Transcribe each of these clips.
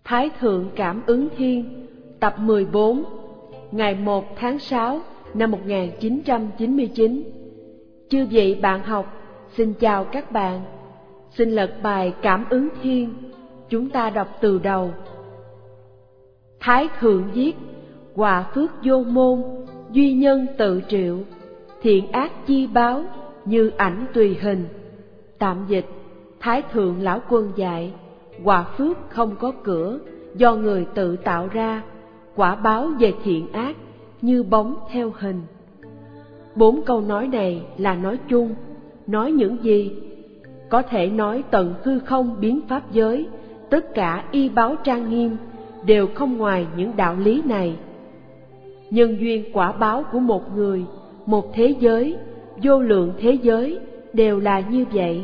Thái Thượng Cảm Ứng Thiên, tập 14, ngày 1 tháng 6 năm 1999. Chư vị bạn học, xin chào các bạn. Xin lật bài Cảm Ứng Thiên, chúng ta đọc từ đầu. Thái Thượng viết: quả phước vô môn, duy nhân tự triệu, thiện ác chi báo, như ảnh tùy hình. Tạm dịch: Thái Thượng Lão Quân dạy, quả phước không có cửa, do người tự tạo ra, quả báo về thiện ác, như bóng theo hình. 4 câu nói này là nói chung. Nói những gì? Có thể nói tận hư không biến pháp giới, tất cả y báo trang nghiêm, đều không ngoài những đạo lý này. Nhân duyên quả báo của một người, một thế giới, vô lượng thế giới đều là như vậy.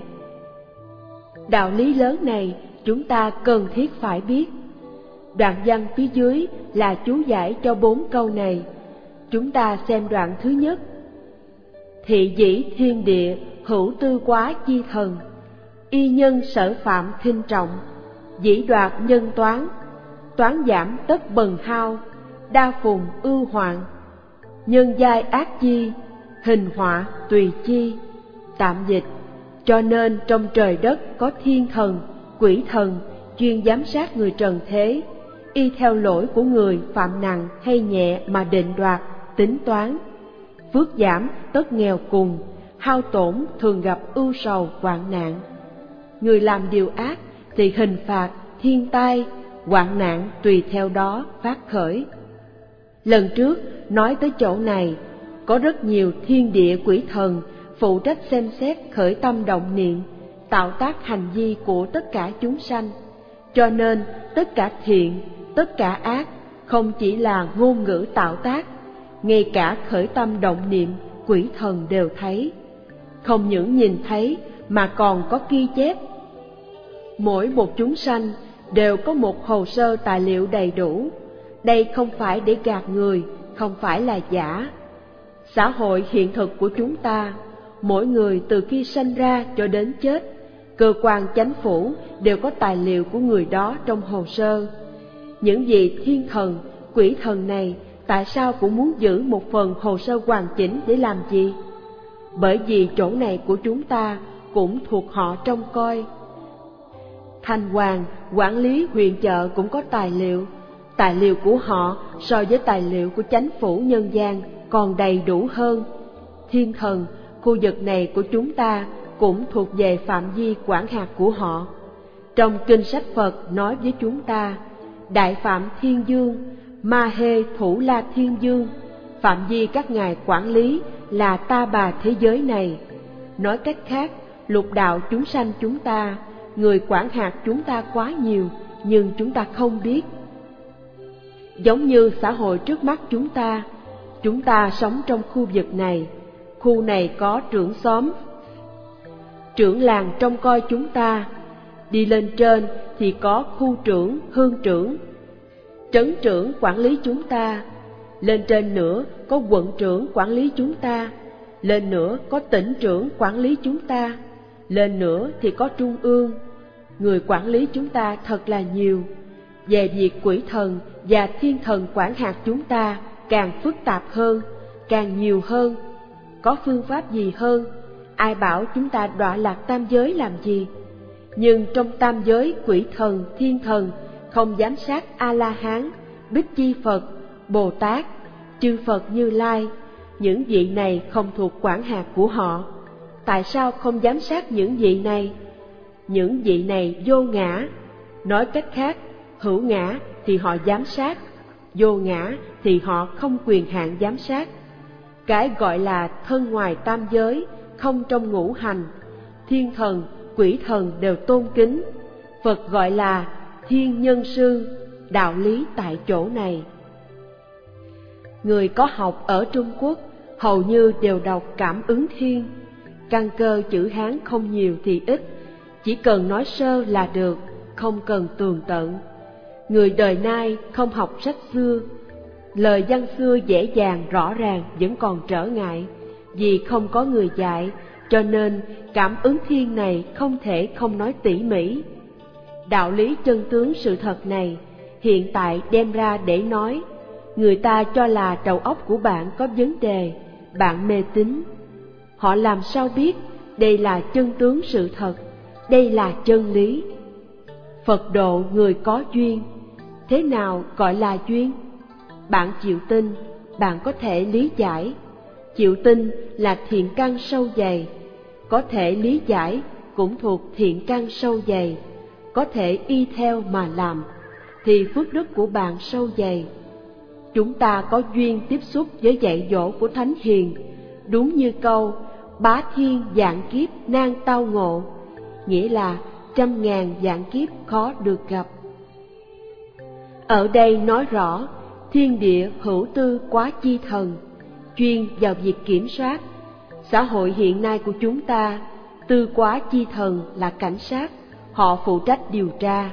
Đạo lý lớn này chúng ta cần thiết phải biết. Đoạn văn phía dưới là chú giải cho 4 câu này. Chúng ta xem đoạn thứ nhất. Thị dĩ thiên địa hữu tư quá chi thần, y nhân sở phạm khinh trọng, dĩ đoạt nhân toán, toán giảm tất bần hao, đa phùng ưu hoạn, nhân giai ác chi, hình họa tùy chi. Tạm dịch: cho nên trong trời đất có thiên thần, quỷ thần chuyên giám sát người trần thế, y theo lỗi của người phạm nặng hay nhẹ mà định đoạt, tính toán. Phước giảm tất nghèo cùng, hao tổn thường gặp ưu sầu hoạn nạn. Người làm điều ác thì hình phạt, thiên tai, hoạn nạn tùy theo đó phát khởi. Lần trước nói tới chỗ này, có rất nhiều thiên địa quỷ thần phụ trách xem xét khởi tâm động niệm, tạo tác hành vi của tất cả chúng sanh. Cho nên tất cả thiện, tất cả ác không chỉ là ngôn ngữ tạo tác, ngay cả khởi tâm động niệm quỷ thần đều thấy. Không những nhìn thấy mà còn có ghi chép. Mỗi một chúng sanh đều có một hồ sơ tài liệu đầy đủ. Đây không phải để gạt người, không phải là giả. Xã hội hiện thực của chúng ta, mỗi người từ khi sanh ra cho đến chết, cơ quan chánh phủ đều có tài liệu của người đó trong hồ sơ. Những vị thiên thần, quỷ thần này tại sao cũng muốn giữ một phần hồ sơ hoàn chỉnh để làm gì? Bởi vì chỗ này của chúng ta cũng thuộc họ trông coi. Thành hoàng, quản lý huyện chợ cũng có tài liệu. Tài liệu của họ so với tài liệu của chánh phủ nhân gian còn đầy đủ hơn. Thiên thần, khu vực này của chúng ta cũng thuộc về phạm vi quản hạt của họ. Trong kinh sách Phật nói với chúng ta, Đại Phạm Thiên Dương, Ma Hê Thủ La Thiên Dương, phạm vi các ngài quản lý là ta bà thế giới này. Nói cách khác, lục đạo chúng sanh chúng ta, người quản hạt chúng ta quá nhiều, nhưng chúng ta không biết. Giống như xã hội trước mắt chúng ta sống trong khu vực này. Khu này có trưởng xóm, trưởng làng trông coi chúng ta. Đi lên trên thì có khu trưởng, hương trưởng, trấn trưởng quản lý chúng ta. Lên trên nữa có quận trưởng quản lý chúng ta. Lên nữa có tỉnh trưởng quản lý chúng ta. Lên nữa thì có trung ương. Người quản lý chúng ta thật là nhiều. Về việc quỷ thần và thiên thần quản hạt chúng ta càng phức tạp hơn, càng nhiều hơn. Có phương pháp gì hơn? Ai bảo chúng ta đọa lạc tam giới làm gì? Nhưng trong tam giới quỷ thần, thiên thần không giám sát A-la-hán, Bích Chi Phật, Bồ Tát, chư Phật Như Lai. Những vị này không thuộc quản hạt của họ. Tại sao không giám sát những vị này? Những vị này vô ngã. Nói cách khác, hữu ngã thì họ giám sát, vô ngã thì họ không quyền hạn giám sát. Cái gọi là thân ngoài tam giới, không trong ngũ hành, thiên thần, quỷ thần đều tôn kính. Phật gọi là thiên nhân sư, đạo lý tại chỗ này. Người có học ở Trung Quốc hầu như đều đọc Cảm Ứng Thiên. Căn cơ chữ Hán không nhiều thì ít, chỉ cần nói sơ là được, không cần tường tận. Người đời nay không học sách xưa, lời văn xưa dễ dàng rõ ràng vẫn còn trở ngại. Vì không có người dạy, cho nên Cảm Ứng Thiên này không thể không nói tỉ mỉ. Đạo lý chân tướng sự thật này hiện tại đem ra để nói, người ta cho là đầu óc của bạn có vấn đề, bạn mê tín. Họ làm sao biết đây là chân tướng sự thật, đây là chân lý? Phật độ người có duyên. Thế nào gọi là duyên? Bạn chịu tin, bạn có thể lý giải. Chịu tin là thiện căn sâu dày, có thể lý giải cũng thuộc thiện căn sâu dày, có thể y theo mà làm, thì phước đức của bạn sâu dày. Chúng ta có duyên tiếp xúc với dạy dỗ của Thánh Hiền, đúng như câu bá thiên vạn kiếp nan tao ngộ, nghĩa là 100.000 vạn kiếp khó được gặp. Ở đây nói rõ thiên địa hữu tư quá chi thần, chuyên vào việc kiểm soát. Xã hội hiện nay của chúng ta, tư quá chi thần là cảnh sát, họ phụ trách điều tra.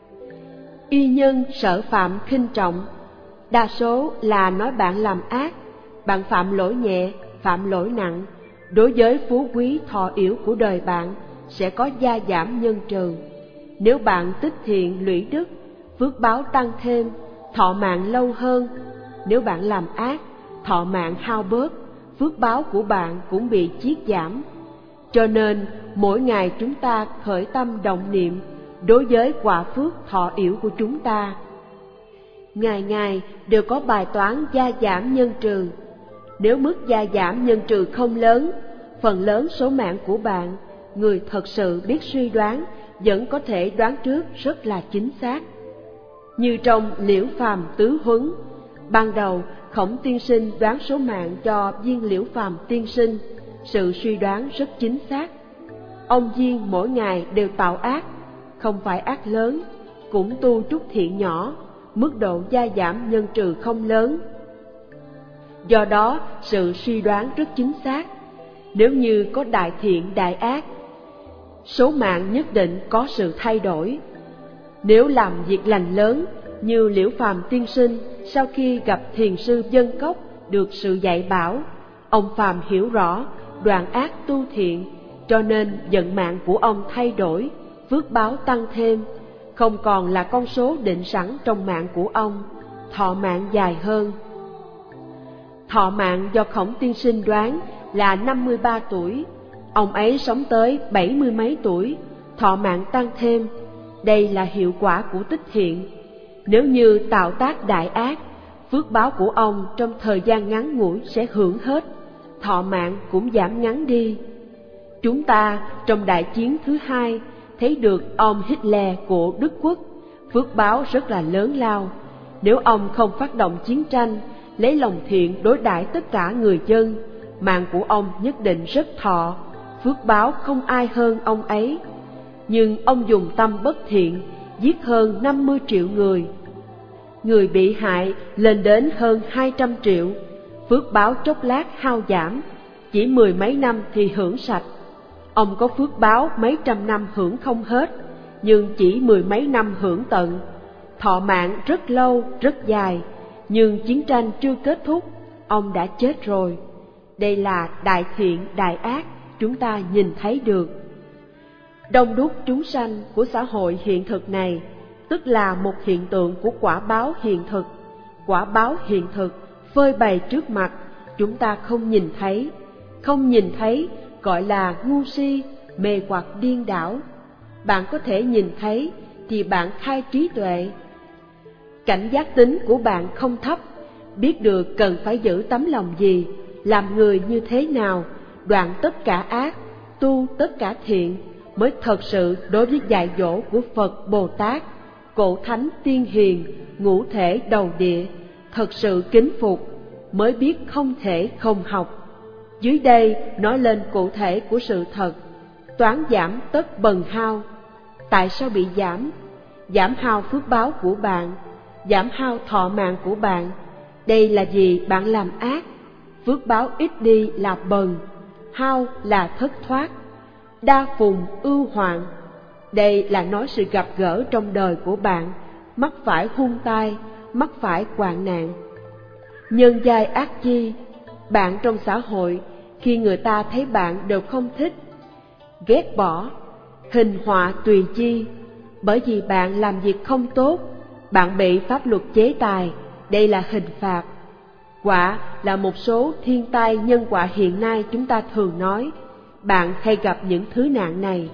Y nhân sở phạm khinh trọng, đa số là nói bạn làm ác, bạn phạm lỗi nhẹ, phạm lỗi nặng, đối với phú quý thọ yểu của đời bạn sẽ có gia giảm nhân trừ. Nếu bạn tích thiện lũy đức, phước báo tăng thêm, thọ mạng lâu hơn. Nếu bạn làm ác, thọ mạng hao bớt, phước báo của bạn cũng bị chiết giảm. Cho nên mỗi ngày chúng ta khởi tâm động niệm đối với quả phước thọ yểu của chúng ta. Ngày ngày đều có bài toán gia giảm nhân trừ. Nếu mức gia giảm nhân trừ không lớn, phần lớn số mạng của bạn, người thật sự biết suy đoán vẫn có thể đoán trước rất là chính xác. Như trong Liễu Phàm Tứ Huấn, ban đầu Khổng tiên sinh đoán số mạng cho viên Liễu Phàm tiên sinh, sự suy đoán rất chính xác. Ông viên mỗi ngày đều tạo ác, không phải ác lớn, cũng tu chút thiện nhỏ, mức độ gia giảm nhân trừ không lớn. Do đó sự suy đoán rất chính xác. Nếu như có đại thiện đại ác, số mạng nhất định có sự thay đổi. Nếu làm việc lành lớn như Liễu Phàm tiên sinh, sau khi gặp thiền sư Dân Cốc được sự dạy bảo, ông Phàm hiểu rõ đoạn ác tu thiện, cho nên vận mạng của ông thay đổi, phước báo tăng thêm, không còn là con số định sẵn trong mạng của ông, thọ mạng dài hơn. Thọ mạng do Khổng tiên sinh đoán là 53 tuổi, ông ấy sống tới 70 mấy tuổi, thọ mạng tăng thêm. Đây là hiệu quả của tích thiện. Nếu như tạo tác đại ác, phước báo của ông trong thời gian ngắn ngủi sẽ hưởng hết, thọ mạng cũng giảm ngắn đi. Chúng ta trong đại chiến thứ hai thấy được ông Hitler của Đức Quốc, phước báo rất là lớn lao. Nếu ông không phát động chiến tranh, lấy lòng thiện đối đãi tất cả người dân, mạng của ông nhất định rất thọ, phước báo không ai hơn ông ấy. Nhưng ông dùng tâm bất thiện, giết hơn 50 triệu người. Người bị hại lên đến hơn 200 triệu, phước báo chốc lát hao giảm, chỉ 10 mấy năm thì hưởng sạch. Ông có phước báo mấy trăm năm hưởng không hết, nhưng chỉ 10 mấy năm hưởng tận. Thọ mạng rất lâu, rất dài, nhưng chiến tranh chưa kết thúc, ông đã chết rồi. Đây là đại thiện đại ác chúng ta nhìn thấy được. Đông đúc chúng sanh của xã hội hiện thực này, tức là một hiện tượng của quả báo hiện thực. Quả báo hiện thực phơi bày trước mặt, chúng ta không nhìn thấy. Không nhìn thấy gọi là ngu si, mê hoặc điên đảo. Bạn có thể nhìn thấy thì bạn khai trí tuệ. Cảnh giác tính của bạn không thấp, biết được cần phải giữ tấm lòng gì, làm người như thế nào, đoạn tất cả ác, tu tất cả thiện, mới thật sự đối với dạy dỗ của Phật Bồ Tát, cổ thánh tiên hiền, ngũ thể đầu địa, thật sự kính phục, mới biết không thể không học. Dưới đây nói lên cụ thể của sự thật, toán giảm tất bần hao. Tại sao bị giảm? Giảm hao phước báo của bạn, giảm hao thọ mạng của bạn. Đây là vì bạn làm ác, phước báo ít đi là bần, hao là thất thoát, đa phùng ưu hoạn. Đây là nói sự gặp gỡ trong đời của bạn, mắc phải hung tai, mắc phải hoạn nạn. Nhân giai ác chi, bạn trong xã hội, khi người ta thấy bạn đều không thích, ghét bỏ, hình họa tùy chi, bởi vì bạn làm việc không tốt, bạn bị pháp luật chế tài, đây là hình phạt. Quả là một số thiên tai nhân quả hiện nay chúng ta thường nói, bạn hay gặp những thứ nạn này.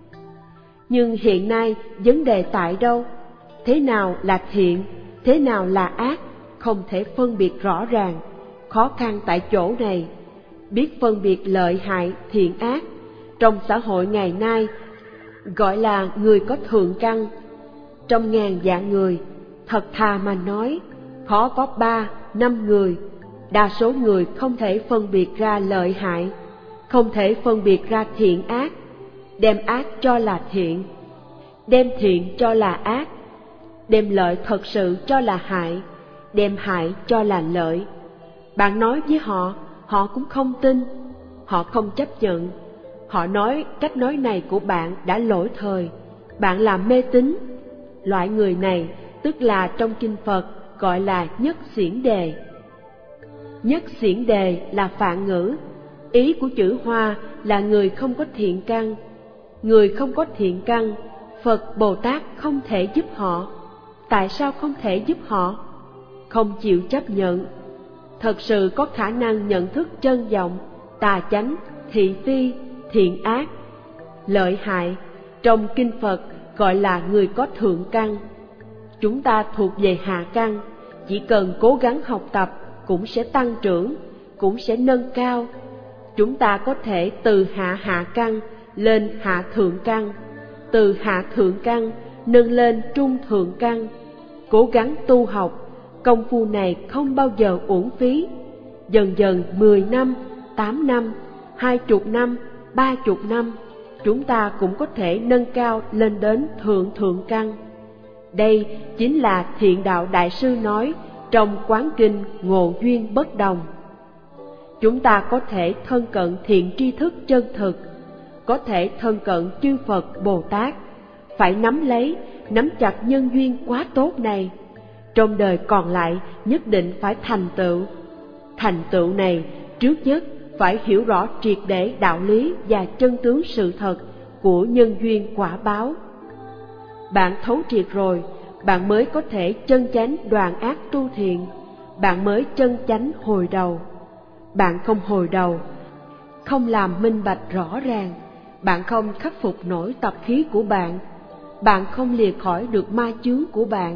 Nhưng hiện nay vấn đề tại đâu? Thế nào là thiện, thế nào là ác, không thể phân biệt rõ ràng. Khó khăn tại chỗ này, biết phân biệt lợi hại, thiện ác, trong xã hội ngày nay gọi là người có thượng căn. Trong ngàn vạn người, thật thà mà nói, khó có 3-5 người. Đa số người không thể phân biệt ra lợi hại, không thể phân biệt ra thiện ác, đem ác cho là thiện, đem thiện cho là ác, đem lợi thật sự cho là hại, đem hại cho là lợi. Bạn nói với họ, họ cũng không tin, họ không chấp nhận. Họ nói cách nói này của bạn đã lỗi thời, bạn làm mê tín. Loại người này tức là trong kinh Phật gọi là nhất xiển đề. Nhất xiển đề là phạn ngữ, ý của chữ Hoa là người không có thiện căn. Người không có thiện căn, Phật Bồ Tát không thể giúp họ. Tại sao không thể giúp họ? Không chịu chấp nhận. Thật sự có khả năng nhận thức chân vọng, tà chánh, thị phi, thiện ác, lợi hại, trong kinh Phật gọi là người có thượng căn. Chúng ta thuộc về hạ căn, chỉ cần cố gắng học tập cũng sẽ tăng trưởng, cũng sẽ nâng cao. Chúng ta có thể từ hạ căn lên hạ thượng căn, từ hạ thượng căn nâng lên trung thượng căn. Cố gắng tu học, công phu này không bao giờ uổng phí. Dần dần 10 năm, 8 năm, 20 năm, 30 năm, chúng ta cũng có thể nâng cao lên đến thượng căn. Đây chính là Thiện Đạo Đại Sư nói trong Quán Kinh Ngộ Duyên Bất Đồng. Chúng ta có thể thân cận thiện tri thức chân thực, có thể thân cận chư Phật Bồ Tát, phải nắm chặt nhân duyên quá tốt này. Trong đời còn lại nhất định phải thành tựu. Thành tựu này trước nhất phải hiểu rõ triệt để đạo lý và chân tướng sự thật của nhân duyên quả báo. Bạn thấu triệt rồi, bạn mới có thể chân chánh đoạn ác tu thiện, bạn mới chân chánh hồi đầu. Bạn không hồi đầu, không làm minh bạch rõ ràng, bạn không khắc phục nổi tập khí của bạn, bạn không lìa khỏi được ma chướng của bạn.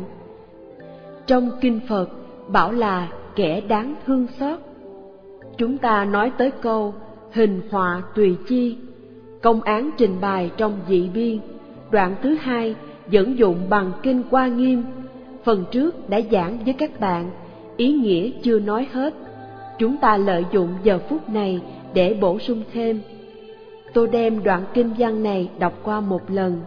Trong kinh Phật bảo là kẻ đáng thương xót. Chúng ta nói tới câu hình họa tùy chi, công án trình bày trong dị biên, đoạn thứ 2 dẫn dụng bằng kinh Hoa Nghiêm. Phần trước đã giảng với các bạn, ý nghĩa chưa nói hết. Chúng ta lợi dụng giờ phút này để bổ sung thêm. Tôi đem đoạn kinh văn này đọc qua một lần.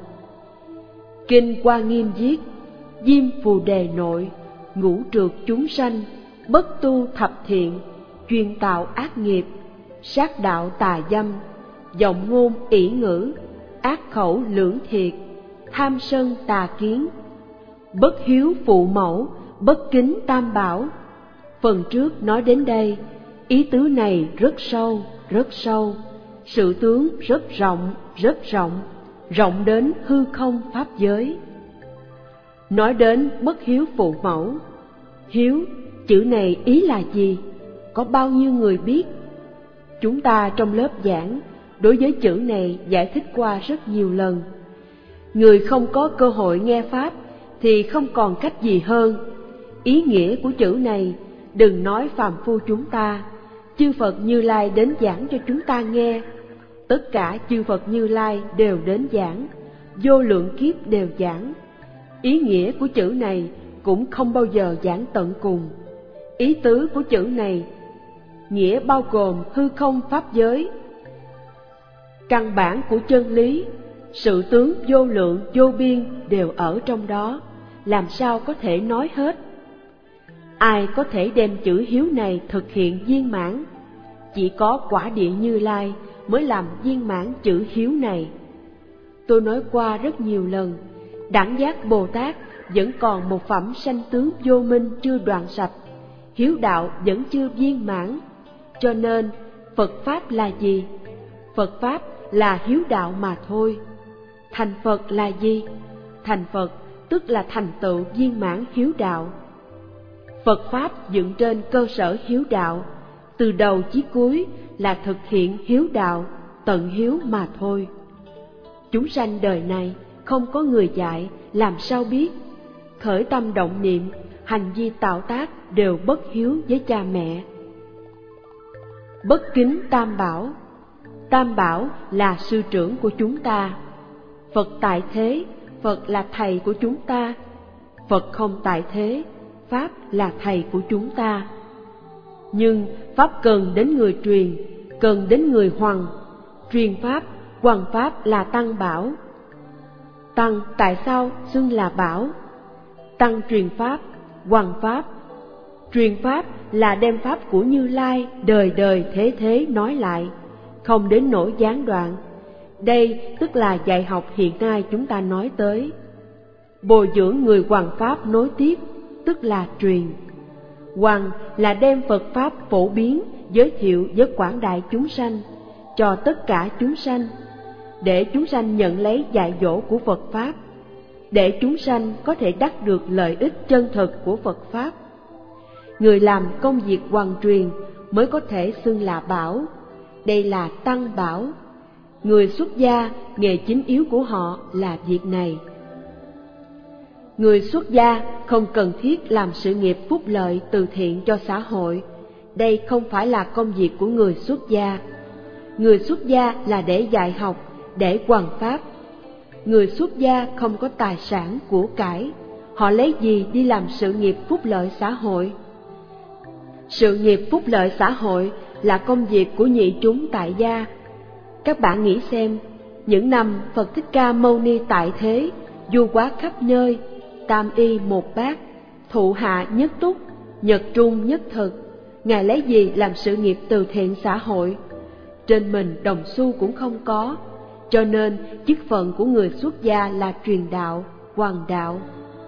Kinh Hoa Nghiêm viết: Diêm Phù Đề nội, ngũ trược chúng sanh, bất tu thập thiện, chuyên tạo ác nghiệp, sát đạo tà dâm, vọng ngôn ỷ ngữ, ác khẩu lưỡng thiệt, tham sân tà kiến, bất hiếu phụ mẫu, bất kính tam bảo. Phần trước nói đến đây, ý tứ này rất sâu, rất sâu, sự tướng rất rộng, rộng đến hư không pháp giới. Nói đến bất hiếu phụ mẫu, hiếu, chữ này ý là gì? Có bao nhiêu người biết? Chúng ta trong lớp giảng, đối với chữ này giải thích qua rất nhiều lần. Người không có cơ hội nghe Pháp thì không còn cách gì hơn. Ý nghĩa của chữ này, đừng nói phàm phu chúng ta, chư Phật Như Lai đến giảng cho chúng ta nghe. Tất cả chư Phật Như Lai đều đến giảng, vô lượng kiếp đều giảng. Ý nghĩa của chữ này cũng không bao giờ giảng tận cùng. Ý tứ của chữ này, nghĩa bao gồm hư không pháp giới. Căn bản của chân lý, sự tướng vô lượng vô biên đều ở trong đó, làm sao có thể nói hết. Ai có thể đem chữ hiếu này thực hiện viên mãn? Chỉ có quả địa Như Lai mới làm viên mãn chữ hiếu này. Tôi nói qua rất nhiều lần, đẳng giác Bồ Tát vẫn còn một phẩm sanh tướng vô minh chưa đoạn sạch, hiếu đạo vẫn chưa viên mãn. Cho nên Phật Pháp là gì? Phật Pháp là hiếu đạo mà thôi. Thành Phật là gì? Thành Phật tức là thành tựu viên mãn hiếu đạo. Phật Pháp dựng trên cơ sở hiếu đạo, từ đầu chí cuối là thực hiện hiếu đạo, tận hiếu mà thôi. Chúng sanh đời này không có người dạy, làm sao biết? Khởi tâm động niệm, hành vi tạo tác đều bất hiếu với cha mẹ. Bất kính Tam Bảo. Tam Bảo là sư trưởng của chúng ta. Phật tại thế, Phật là thầy của chúng ta. Phật không tại thế, Pháp là thầy của chúng ta. Nhưng Pháp cần đến người truyền, cần đến người hoằng. Truyền Pháp, hoằng Pháp là Tăng Bảo. Tăng tại sao xưng là Bảo? Tăng truyền Pháp, hoằng Pháp. Truyền Pháp là đem Pháp của Như Lai đời đời thế thế nói lại, không đến nỗi gián đoạn. Đây tức là dạy học hiện nay chúng ta nói tới. Bồi dưỡng người hoằng Pháp nối tiếp, tức là truyền. Hoằng là đem Phật Pháp phổ biến, giới thiệu với quảng đại chúng sanh, cho tất cả chúng sanh, để chúng sanh nhận lấy dạy dỗ của Phật Pháp, để chúng sanh có thể đắc được lợi ích chân thực của Phật Pháp. Người làm công việc hoằng truyền mới có thể xưng là Bảo, đây là Tăng Bảo. Người xuất gia, nghề chính yếu của họ là việc này. Người xuất gia không cần thiết làm sự nghiệp phúc lợi từ thiện cho xã hội, đây không phải là công việc của người xuất gia. Người xuất gia là để dạy học, để hoằng Pháp. Người xuất gia không có tài sản của cải, họ lấy gì đi làm sự nghiệp phúc lợi xã hội? Sự nghiệp phúc lợi xã hội là công việc của nhị chúng tại gia. Các bạn nghĩ xem, những năm Phật Thích Ca Mâu Ni tại thế, du hóa khắp nơi, tam y một bát, thụ hạ nhất túc, nhật trung nhất thực, Ngài lấy gì làm sự nghiệp từ thiện xã hội? Trên mình đồng xu cũng không có, cho nên chức phận của người xuất gia là truyền đạo, hoằng đạo.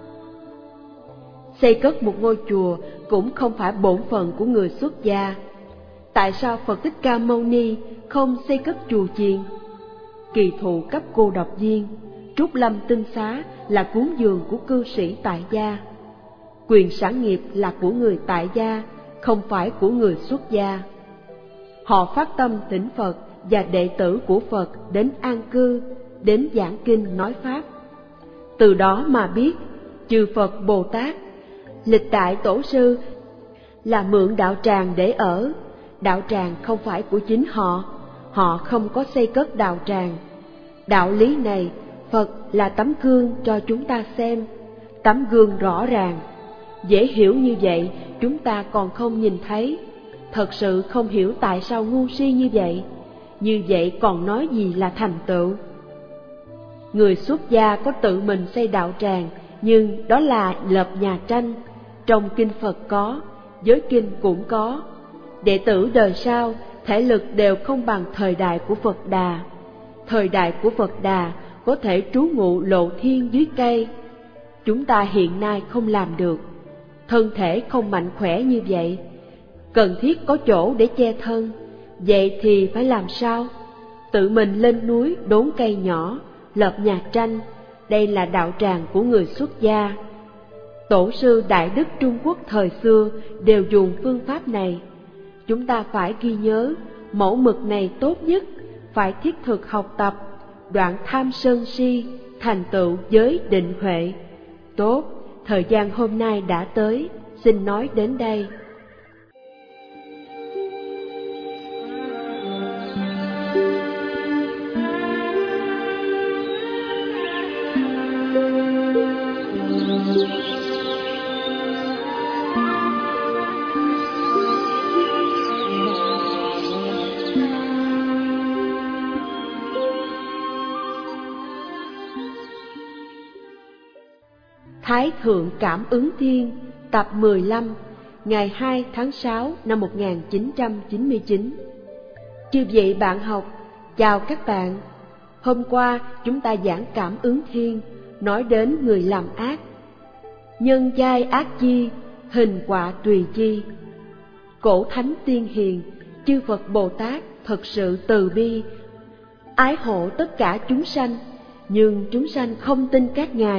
Xây cất một ngôi chùa cũng không phải bổn phận của người xuất gia. Tại sao Phật Thích Ca Mâu Ni không xây cất chùa chiền? Kỳ thụ cấp cô độc viên, Trúc Lâm Tinh Xá là cúng dường của cư sĩ tại gia. Quyền sản nghiệp là của người tại gia, không phải của người xuất gia. Họ phát tâm thỉnh Phật và đệ tử của Phật đến an cư, đến giảng kinh nói Pháp. Từ đó mà biết, chư Phật Bồ Tát, lịch đại tổ sư là mượn đạo tràng để ở. Đạo tràng không phải của chính họ, họ không có xây cất đạo tràng. Đạo lý này, Phật là tấm gương cho chúng ta xem, tấm gương rõ ràng. Dễ hiểu như vậy, chúng ta còn không nhìn thấy. Thật sự không hiểu tại sao ngu si như vậy. Như vậy còn nói gì là thành tựu? Người xuất gia có tự mình xây đạo tràng, nhưng đó là lập nhà tranh. Trong kinh Phật có, giới kinh cũng có. Đệ tử đời sau, thể lực đều không bằng thời đại của Phật Đà. Thời đại của Phật Đà có thể trú ngụ lộ thiên dưới cây. Chúng ta hiện nay không làm được. Thân thể không mạnh khỏe như vậy, cần thiết có chỗ để che thân. Vậy thì phải làm sao? Tự mình lên núi đốn cây nhỏ, lập nhà tranh. Đây là đạo tràng của người xuất gia. Tổ sư Đại Đức Trung Quốc thời xưa đều dùng phương pháp này. Chúng ta phải ghi nhớ, mẫu mực này tốt nhất, phải thiết thực học tập, đoạn tham sân si, thành tựu giới định huệ. Tốt, thời gian hôm nay đã tới, xin nói đến đây. Thái Thượng Cảm Ứng Thiên, tập 15, ngày 2 tháng 6 năm 1999. Chư vị bạn học, chào các bạn. Hôm qua chúng ta giảng Cảm Ứng Thiên, nói đến người làm ác. Nhân giai ác chi, hình quả tùy chi. Cổ thánh tiên hiền, chư Phật Bồ Tát thật sự từ bi, ái hộ tất cả chúng sanh, nhưng chúng sanh không tin các ngài,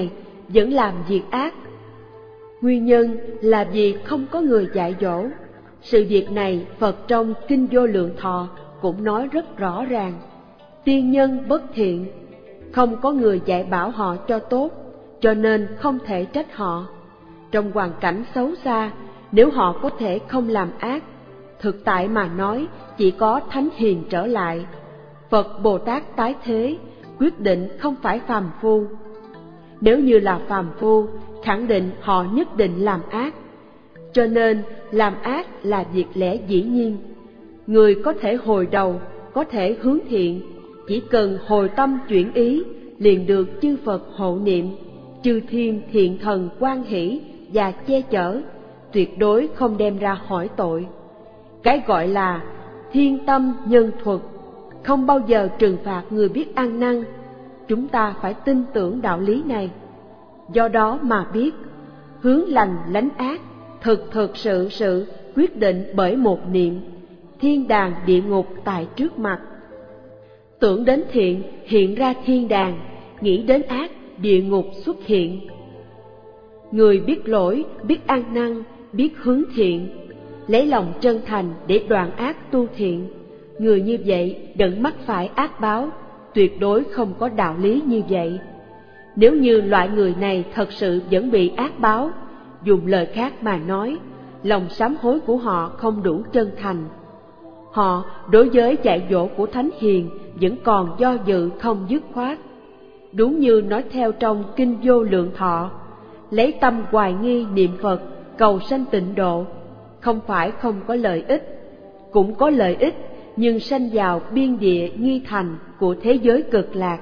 vẫn làm việc ác. Nguyên nhân là vì không có người dạy dỗ. Sự việc này Phật trong Kinh Vô Lượng Thọ cũng nói rất rõ ràng. Tiên nhân bất thiện, không có người dạy bảo họ cho tốt, cho nên không thể trách họ. Trong hoàn cảnh xấu xa, nếu họ có thể không làm ác, thực tại mà nói chỉ có thánh hiền trở lại. Phật Bồ Tát tái thế, quyết định không phải phàm phu. Nếu như là phàm phu, khẳng định họ nhất định làm ác. Cho nên làm ác là việc lẽ dĩ nhiên. Người có thể hồi đầu, có thể hướng thiện, chỉ cần hồi tâm chuyển ý, liền được chư Phật hộ niệm, chư thiên thiện thần hoan hỷ và che chở, tuyệt đối không đem ra hỏi tội. Cái gọi là thiên tâm nhân thuật, không bao giờ trừng phạt người biết ăn năn. Chúng ta phải tin tưởng đạo lý này. Do đó mà biết, hướng lành lánh ác, thực sự quyết định bởi một niệm, thiên đàng địa ngục tại trước mặt. Tưởng đến thiện hiện ra thiên đàng, nghĩ đến ác địa ngục xuất hiện. Người biết lỗi, biết ăn năn, biết hướng thiện, lấy lòng chân thành để đoạn ác tu thiện, người như vậy đừng mắc phải ác báo, tuyệt đối không có đạo lý như vậy. Nếu như loại người này thật sự vẫn bị ác báo, dùng lời khác mà nói, lòng sám hối của họ không đủ chân thành. Họ đối với dạy dỗ của Thánh Hiền vẫn còn do dự không dứt khoát. Đúng như nói theo trong Kinh Vô Lượng Thọ, lấy tâm hoài nghi niệm Phật, cầu sanh tịnh độ, không phải không có lợi ích, cũng có lợi ích, nhưng sanh vào biên địa nghi thành của thế giới cực lạc.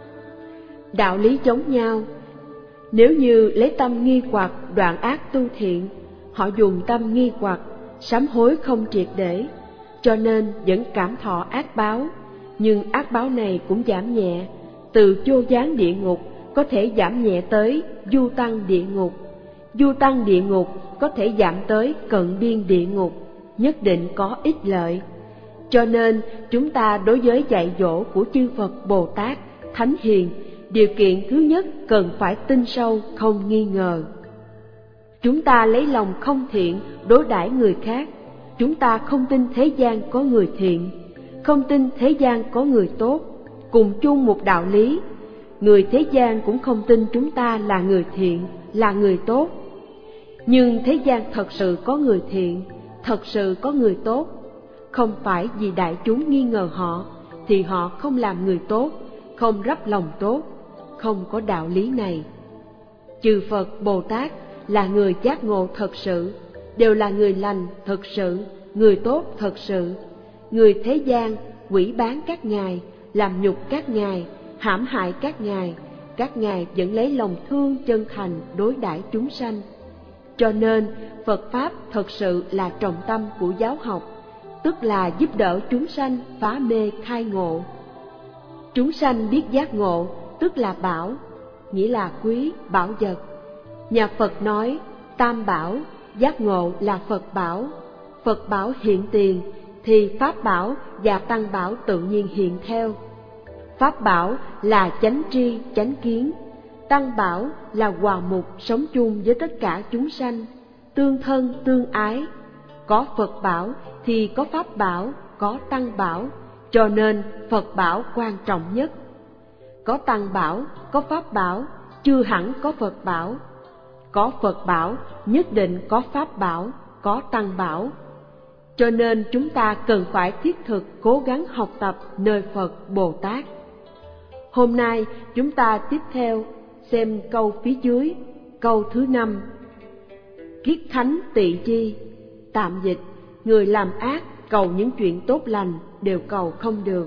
Đạo lý giống nhau. Nếu như lấy tâm nghi hoặc đoạn ác tu thiện, họ dùng tâm nghi hoặc sám hối không triệt để, cho nên vẫn cảm thọ ác báo. Nhưng ác báo này cũng giảm nhẹ, từ vô gián địa ngục có thể giảm nhẹ tới du tăng địa ngục, du tăng địa ngục có thể giảm tới cận biên địa ngục, nhất định có ích lợi. Cho nên chúng ta đối với dạy dỗ của chư Phật Bồ Tát, Thánh Hiền, điều kiện thứ nhất cần phải tin sâu không nghi ngờ. Chúng ta lấy lòng không thiện đối đãi người khác, chúng ta không tin thế gian có người thiện, không tin thế gian có người tốt, cùng chung một đạo lý. Người thế gian cũng không tin chúng ta là người thiện, là người tốt. Nhưng thế gian thật sự có người thiện, thật sự có người tốt. Không phải vì đại chúng nghi ngờ họ, thì họ không làm người tốt, không rắp lòng tốt, không có đạo lý này. Chư Phật Bồ Tát là người giác ngộ thật sự, đều là người lành thật sự, người tốt thật sự. Người thế gian quỷ bán các ngài, làm nhục các ngài, hãm hại các ngài vẫn lấy lòng thương chân thành đối đãi chúng sanh. Cho nên Phật Pháp thật sự là trọng tâm của giáo học, tức là giúp đỡ chúng sanh phá mê khai ngộ. Chúng sanh biết giác ngộ, tức là bảo, nghĩa là quý, bảo vật. Nhà Phật nói, tam bảo, giác ngộ là Phật bảo hiện tiền, thì Pháp bảo và Tăng bảo tự nhiên hiện theo. Pháp bảo là chánh tri, chánh kiến, Tăng bảo là hòa mục sống chung với tất cả chúng sanh, tương thân tương ái. Có Phật bảo thì có Pháp bảo, có Tăng bảo, cho nên Phật bảo quan trọng nhất. Có Tăng bảo, có Pháp bảo, chưa hẳn có Phật bảo. Có Phật bảo, nhất định có Pháp bảo, có Tăng bảo. Cho nên chúng ta cần phải thiết thực cố gắng học tập nơi Phật Bồ Tát. Hôm nay chúng ta tiếp theo xem câu phía dưới, câu thứ 5. Kiết thánh tỵ chi, tạm dịch, người làm ác cầu những chuyện tốt lành đều cầu không được.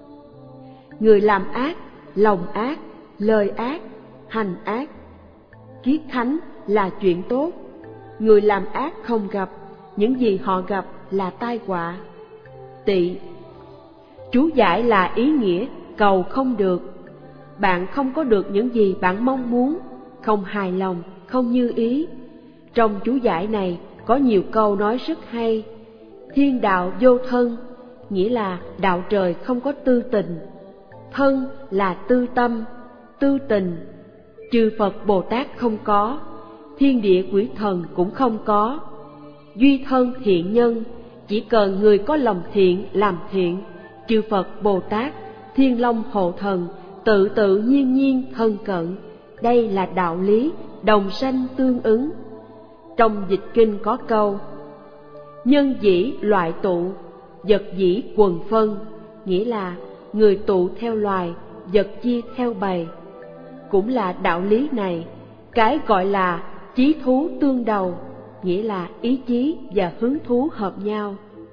Người làm ác, lòng ác, lời ác, hành ác. Kiết thánh là chuyện tốt, người làm ác không gặp, những gì họ gặp là tai họa. Tỵ, chú giải là ý nghĩa cầu không được. Bạn không có được những gì bạn mong muốn, không hài lòng, không như ý. Trong chú giải này có nhiều câu nói rất hay. Thiên đạo vô thân, nghĩa là đạo trời không có tư tình. Thân là tư tâm, tư tình. Chư Phật Bồ Tát không có, thiên địa quỷ thần cũng không có. Duy thân thiện nhân, chỉ cần người có lòng thiện làm thiện, chư Phật Bồ Tát, Thiên Long Hộ Thần tự tự nhiên nhiên thân cận. Đây là đạo lý đồng sanh tương ứng. Trong dịch kinh có câu: nhân dĩ loại tụ, vật dĩ quần phân, nghĩa là người tụ theo loài, vật chia theo bầy. Cũng là đạo lý này, cái gọi là chí thú tương đầu, nghĩa là ý chí và hứng thú hợp nhau.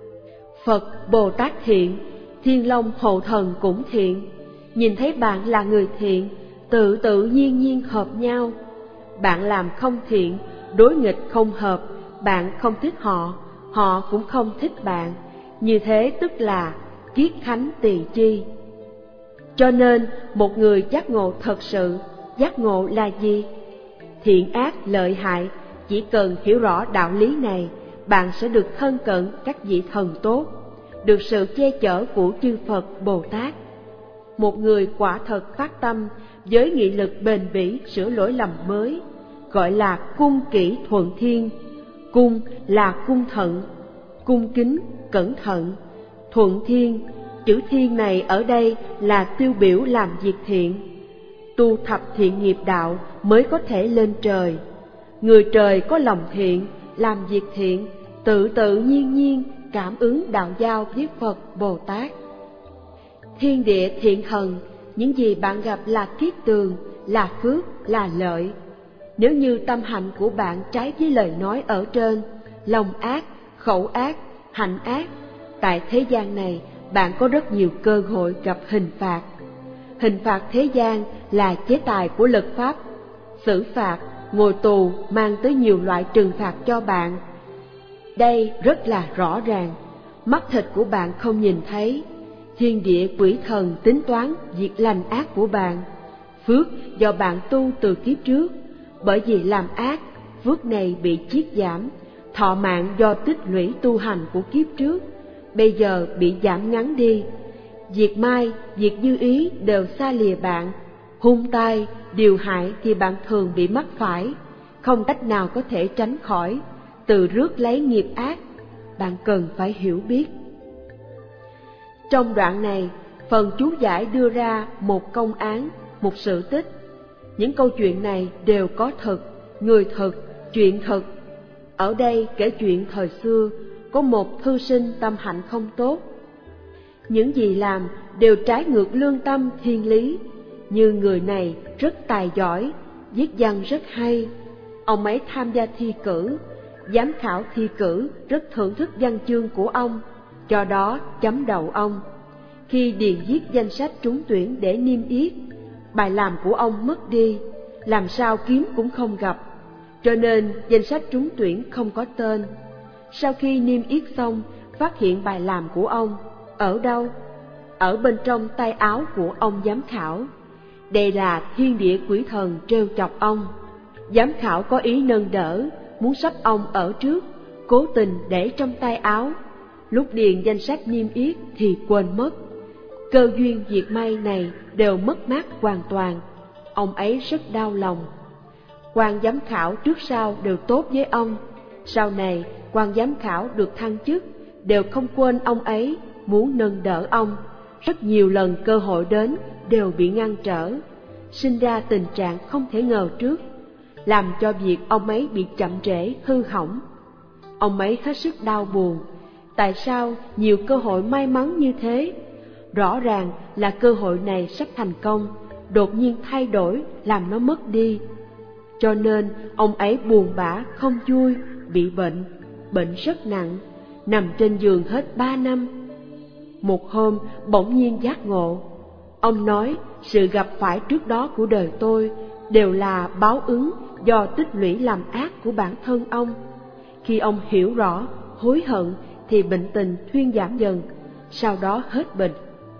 Phật Bồ Tát thiện, Thiên Long Hộ Thần cũng thiện, nhìn thấy bạn là người thiện, tự tự nhiên nhiên hợp nhau. Bạn làm không thiện, đối nghịch không hợp, bạn không thích họ, họ cũng không thích bạn. Như thế tức là kiết khánh tỳ chi. Cho nên một người giác ngộ thật sự, giác ngộ là gì? Thiện ác lợi hại, chỉ cần hiểu rõ đạo lý này, bạn sẽ được thân cận các vị thần tốt, được sự che chở của chư Phật Bồ Tát. Một người quả thật phát tâm với nghị lực bền bỉ sửa lỗi lầm mới, gọi là cung kỷ thuận thiên. Cung là cung thận, cung kính, cẩn thận. Thuận thiên, chữ thiên này ở đây là tiêu biểu làm việc thiện. Tu thập thiện nghiệp đạo mới có thể lên trời. Người trời có lòng thiện, làm việc thiện, tự tự nhiên nhiên cảm ứng đạo giao với Phật Bồ Tát. Thiên địa thiện thần, những gì bạn gặp là kiết tường, là phước, là lợi. Nếu như tâm hạnh của bạn trái với lời nói ở trên, lòng ác, khẩu ác, hạnh ác, tại thế gian này bạn có rất nhiều cơ hội gặp hình phạt. Hình phạt thế gian là chế tài của luật pháp, xử phạt, ngồi tù mang tới nhiều loại trừng phạt cho bạn. Đây rất là rõ ràng, mắt thịt của bạn không nhìn thấy. Thiên địa quỷ thần tính toán việc lành ác của bạn. Phước do bạn tu từ kiếp trước, bởi vì làm ác, phước này bị chiết giảm. Thọ mạng do tích lũy tu hành của kiếp trước, bây giờ bị giảm ngắn đi. Việc mai, việc như ý đều xa lìa bạn. Hung tai, điều hại thì bạn thường bị mắc phải, không cách nào có thể tránh khỏi. Từ rước lấy nghiệp ác, bạn cần phải hiểu biết. Trong đoạn này, phần chú giải đưa ra một công án, một sự tích. Những câu chuyện này đều có thật, người thật, chuyện thật. Ở đây kể chuyện thời xưa, có một thư sinh tâm hạnh không tốt. Những gì làm đều trái ngược lương tâm thiên lý. Như người này rất tài giỏi, viết văn rất hay. Ông ấy tham gia thi cử, giám khảo thi cử rất thưởng thức văn chương của ông, do đó chấm đậu ông. Khi điền viết danh sách trúng tuyển để niêm yết, bài làm của ông mất đi, làm sao kiếm cũng không gặp, cho nên danh sách trúng tuyển không có tên. Sau khi niêm yết xong, phát hiện bài làm của ông ở đâu? Ở bên trong tay áo của ông giám khảo. Đây là thiên địa quỷ thần trêu chọc ông. Giám khảo có ý nâng đỡ, muốn sắp ông ở trước, cố tình để trong tay áo. Lúc điền danh sách niêm yết thì quên mất. Cơ duyên việc may này đều mất mát hoàn toàn. Ông ấy rất đau lòng. Quan giám khảo trước sau đều tốt với ông. Sau này quan giám khảo được thăng chức đều không quên ông ấy, muốn nâng đỡ ông. Rất nhiều lần cơ hội đến đều bị ngăn trở, sinh ra tình trạng không thể ngờ trước, làm cho việc ông ấy bị chậm trễ hư hỏng. Ông ấy hết sức đau buồn. Tại sao nhiều cơ hội may mắn như thế? Rõ ràng là cơ hội này sắp thành công, đột nhiên thay đổi làm nó mất đi. Cho nên ông ấy buồn bã không vui, bị bệnh, bệnh rất nặng, nằm trên giường hết 3 năm. Một hôm bỗng nhiên giác ngộ. Ông nói sự gặp phải trước đó của đời tôi đều là báo ứng do tích lũy làm ác của bản thân ông. Khi ông hiểu rõ, hối hận thì bệnh tình thuyên giảm dần, sau đó hết bệnh.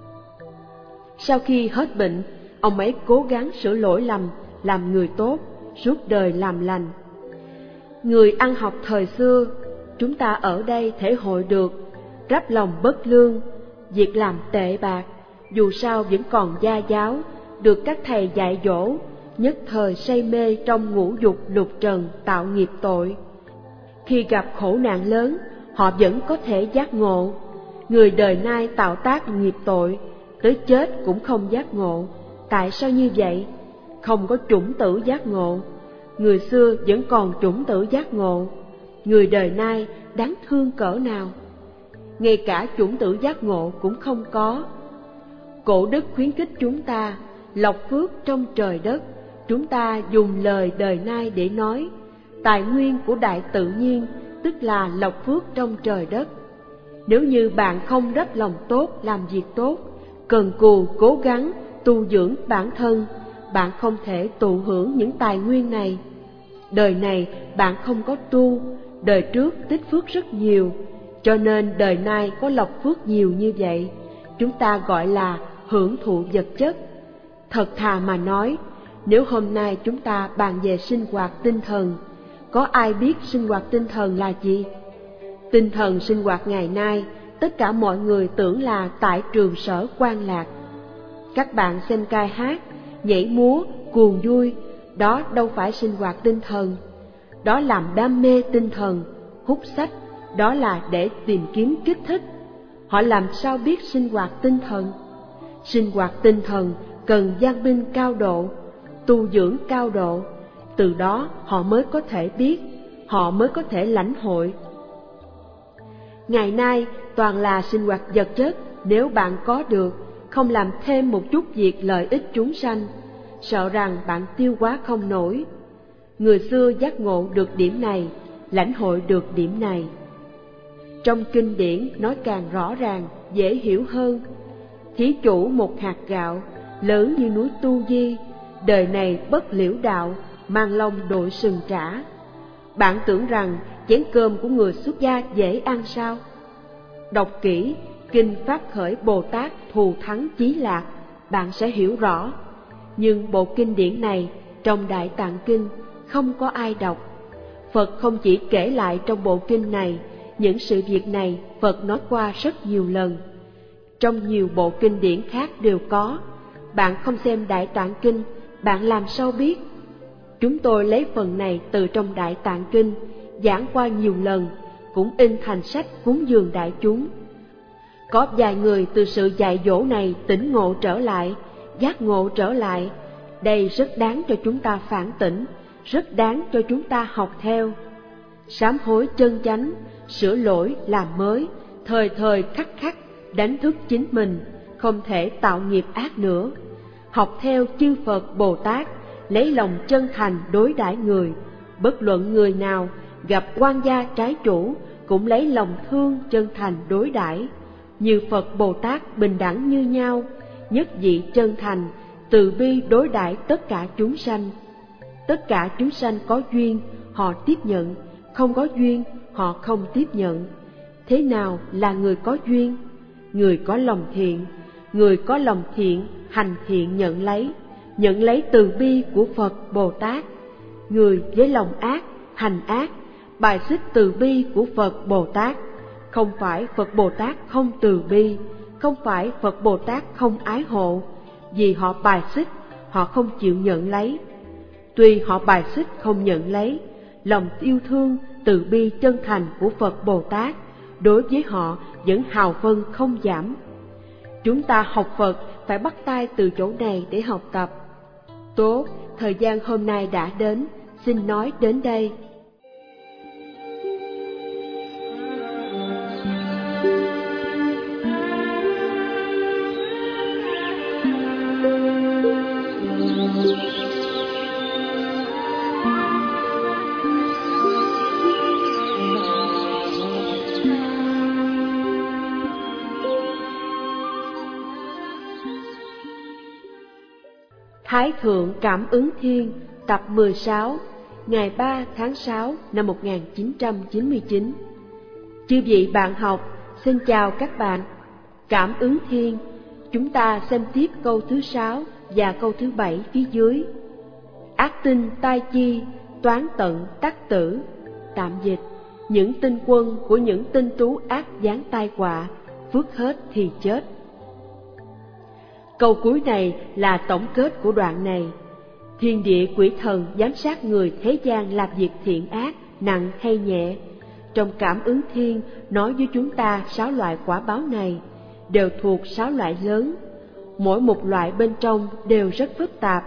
Sau khi hết bệnh, ông ấy cố gắng sửa lỗi lầm, làm người tốt, suốt đời làm lành. Người ăn học thời xưa, chúng ta ở đây thể hội được rắp lòng bất lương, việc làm tệ bạc, dù sao vẫn còn gia giáo, được các thầy dạy dỗ, nhất thời say mê trong ngũ dục lục trần tạo nghiệp tội. Khi gặp khổ nạn lớn, họ vẫn có thể giác ngộ. Người đời nay tạo tác nghiệp tội, tới chết cũng không giác ngộ. Tại sao như vậy? Không có chủng tử giác ngộ. Người xưa vẫn còn chủng tử giác ngộ. Người đời nay đáng thương cỡ nào. Ngay cả chủng tử giác ngộ cũng không có. Cổ đức khuyến khích chúng ta lọc phước trong trời đất. Chúng ta dùng lời đời nay để nói tài nguyên của đại tự nhiên, tức là lọc phước trong trời đất. Nếu như bạn không rất lòng tốt, làm việc tốt, cần cù cố gắng tu dưỡng bản thân, bạn không thể tụ hưởng những tài nguyên này. Đời này bạn không có tu, đời trước tích phước rất nhiều, cho nên đời nay có lọc phước nhiều như vậy. Chúng ta gọi là hưởng thụ vật chất. Thật thà mà nói, nếu hôm nay chúng ta bàn về sinh hoạt tinh thần, có ai biết sinh hoạt tinh thần là gì? Tinh thần sinh hoạt ngày nay, tất cả mọi người tưởng là tại trường sở Quan Lạc. Các bạn xem ca hát, nhảy múa, cuồng vui, đó đâu phải sinh hoạt tinh thần. Đó làm đam mê tinh thần, hút sách, đó là để tìm kiếm kích thích. Họ làm sao biết sinh hoạt tinh thần? Sinh hoạt tinh thần cần gian binh cao độ, tu dưỡng cao độ, từ đó họ mới có thể biết, họ mới có thể lãnh hội. Ngày nay toàn là sinh hoạt vật chất, nếu bạn có được, không làm thêm một chút việc lợi ích chúng sanh, sợ rằng bạn tiêu hóa không nổi. Người xưa giác ngộ được điểm này, lãnh hội được điểm này. Trong kinh điển nói càng rõ ràng, dễ hiểu hơn. Thí chủ một hạt gạo, lớn như núi Tu Di, đời này bất liễu đạo, mang lông đội sừng trả. Bạn tưởng rằng chén cơm của người xuất gia dễ ăn sao? Đọc kỹ kinh Pháp Khởi Bồ Tát Thù Thắng Chí Lạc, bạn sẽ hiểu rõ. Nhưng bộ kinh điển này trong Đại Tạng Kinh không có ai đọc. Phật không chỉ kể lại trong bộ kinh này, những sự việc này Phật nói qua rất nhiều lần. Trong nhiều bộ kinh điển khác đều có. Bạn không xem Đại Tạng Kinh, bạn làm sao biết? Chúng tôi lấy phần này từ trong Đại Tạng Kinh, giảng qua nhiều lần, cũng in thành sách cúng dường đại chúng. Có vài người từ sự dạy dỗ này tỉnh ngộ trở lại, giác ngộ trở lại. Đây rất đáng cho chúng ta phản tỉnh, rất đáng cho chúng ta học theo. Sám hối chân chánh, sửa lỗi làm mới, thời thời khắc khắc đánh thức chính mình, không thể tạo nghiệp ác nữa. Học theo chư Phật Bồ Tát, lấy lòng chân thành đối đãi người, bất luận người nào gặp oan gia trái chủ cũng lấy lòng thương chân thành đối đãi. Như Phật Bồ Tát bình đẳng như nhau, nhất vị chân thành, từ bi đối đãi tất cả chúng sanh. Tất cả chúng sanh có duyên, họ tiếp nhận, không có duyên, họ không tiếp nhận. Thế nào là người có duyên? Người có lòng thiện. Người có lòng thiện, hành thiện nhận lấy từ bi của Phật Bồ Tát. Người với lòng ác, hành ác, bài xích từ bi của Phật Bồ Tát. Không phải Phật Bồ Tát không từ bi, không phải Phật Bồ Tát không ái hộ, vì họ bài xích, họ không chịu nhận lấy. Tuy họ bài xích không nhận lấy, lòng yêu thương, từ bi chân thành của Phật Bồ Tát đối với họ vẫn hào vân không giảm. Chúng ta học Phật phải bắt tay từ chỗ này để học tập. Tốt, thời gian hôm nay đã đến, xin nói đến đây. Thái Thượng Cảm Ứng Thiên, tập 16, ngày 3 tháng 6 năm 1999. Chư vị bạn học, xin chào các bạn. Cảm ứng thiên, chúng ta xem tiếp câu thứ 6 và câu thứ 7 phía dưới. Ác tinh tai chi, toán tận tắc tử. Tạm dịch, những tinh quân của những tinh tú ác giáng tai họa, phước hết thì chết. Câu cuối này là tổng kết của đoạn này. Thiên địa quỷ thần giám sát người thế gian làm việc thiện ác, nặng hay nhẹ. Trong Cảm Ứng Thiên nói với chúng ta 6 loại quả báo này đều thuộc 6 loại lớn, mỗi một loại bên trong đều rất phức tạp,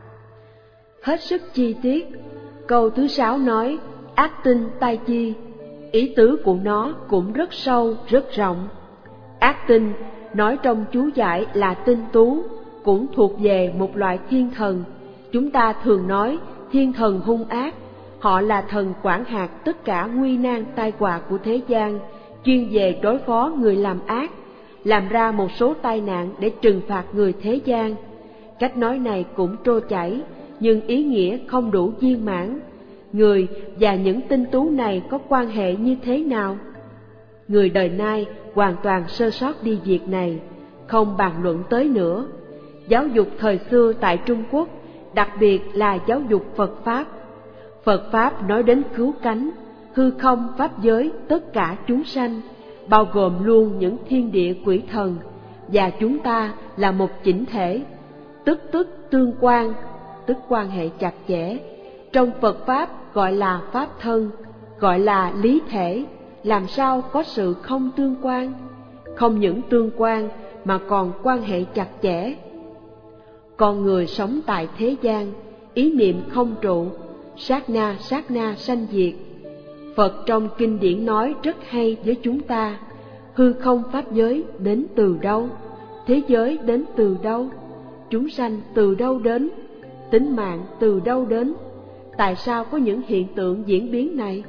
hết sức chi tiết. Câu thứ 6 nói ác tinh tai chi, ý tứ của nó cũng rất sâu, rất rộng. Ác tinh nói trong chú giải là tinh tú, cũng thuộc về một loại thiên thần. Chúng ta thường nói thiên thần hung ác, họ là thần quản hạt tất cả nguy nan tai họa của thế gian, chuyên về đối phó người làm ác, làm ra một số tai nạn để trừng phạt người thế gian. Cách nói này cũng trôi chảy, nhưng ý nghĩa không đủ viên mãn. Người và những tinh tú này có quan hệ như thế nào? Người đời nay hoàn toàn sơ sót đi việc này, không bàn luận tới nữa. Giáo dục thời xưa tại Trung Quốc, đặc biệt là giáo dục Phật Pháp. Phật Pháp nói đến cứu cánh, hư không pháp giới tất cả chúng sanh, bao gồm luôn những thiên địa quỷ thần, và chúng ta là một chỉnh thể, tức tương quan, tức quan hệ chặt chẽ. Trong Phật Pháp gọi là Pháp thân, gọi là lý thể, làm sao có sự không tương quan? Không những tương quan mà còn quan hệ chặt chẽ. Con người sống tại thế gian, ý niệm không trụ, sát na sanh diệt. Phật trong kinh điển nói rất hay với chúng ta, hư không pháp giới đến từ đâu? Thế giới đến từ đâu? Chúng sanh từ đâu đến? Tính mạng từ đâu đến? Tại sao có những hiện tượng diễn biến này?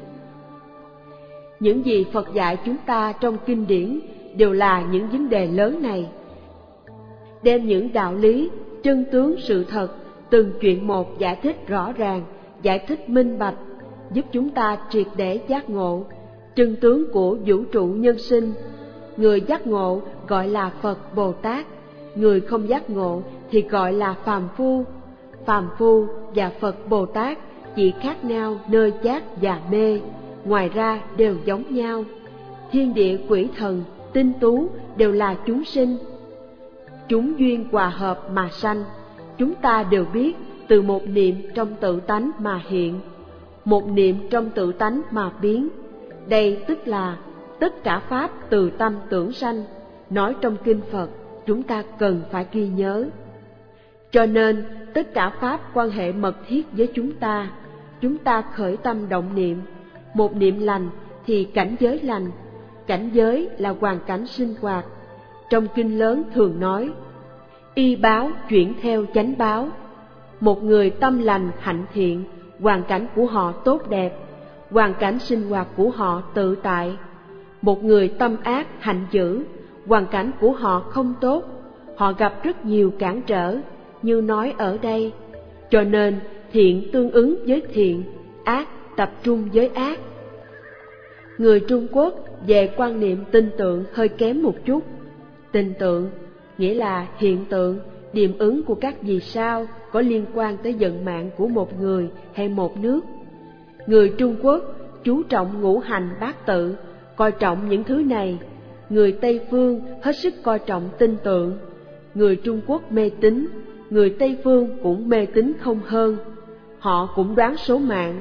Những gì Phật dạy chúng ta trong kinh điển đều là những vấn đề lớn này. Đem những đạo lý, chân tướng sự thật, từng chuyện một giải thích rõ ràng, giải thích minh bạch, giúp chúng ta triệt để giác ngộ chân tướng của vũ trụ nhân sinh. Người giác ngộ gọi là Phật Bồ Tát, người không giác ngộ thì gọi là phàm phu. Phàm phu và Phật Bồ Tát chỉ khác nhau nơi giác và mê, ngoài ra đều giống nhau. Thiên địa quỷ thần, tinh tú đều là chúng sinh. Chúng duyên hòa hợp mà sanh, chúng ta đều biết từ một niệm trong tự tánh mà hiện, một niệm trong tự tánh mà biến. Đây tức là tất cả pháp từ tâm tưởng sanh, nói trong kinh Phật, chúng ta cần phải ghi nhớ. Cho nên tất cả pháp quan hệ mật thiết với chúng ta khởi tâm động niệm, một niệm lành thì cảnh giới lành. Cảnh giới là hoàn cảnh sinh hoạt. Trong kinh lớn thường nói, y báo chuyển theo chánh báo. Một người tâm lành hạnh thiện, hoàn cảnh của họ tốt đẹp, hoàn cảnh sinh hoạt của họ tự tại. Một người tâm ác hạnh dữ, hoàn cảnh của họ không tốt, họ gặp rất nhiều cản trở, như nói ở đây. Cho nên thiện tương ứng với thiện, ác tập trung với ác. Người Trung Quốc về quan niệm tinh tượng hơi kém một chút. Tinh tượng nghĩa là hiện tượng, điểm ứng của các vì sao có liên quan tới vận mạng của một người hay một nước. Người Trung Quốc chú trọng ngũ hành bát tự, coi trọng những thứ này. Người Tây Phương hết sức coi trọng tinh tượng. Người Trung Quốc mê tín, người Tây Phương cũng mê tín không hơn. Họ cũng đoán số mạng.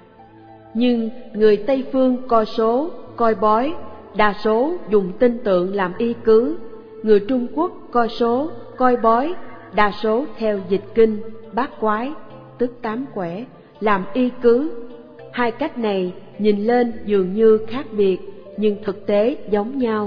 Nhưng người Tây Phương coi số, coi bói, đa số dùng tinh tượng làm y cứ. Người Trung Quốc coi số, coi bói, đa số theo dịch kinh, bát quái, tức 8 quẻ, làm y cứ. Hai cách này nhìn lên dường như khác biệt, nhưng thực tế giống nhau.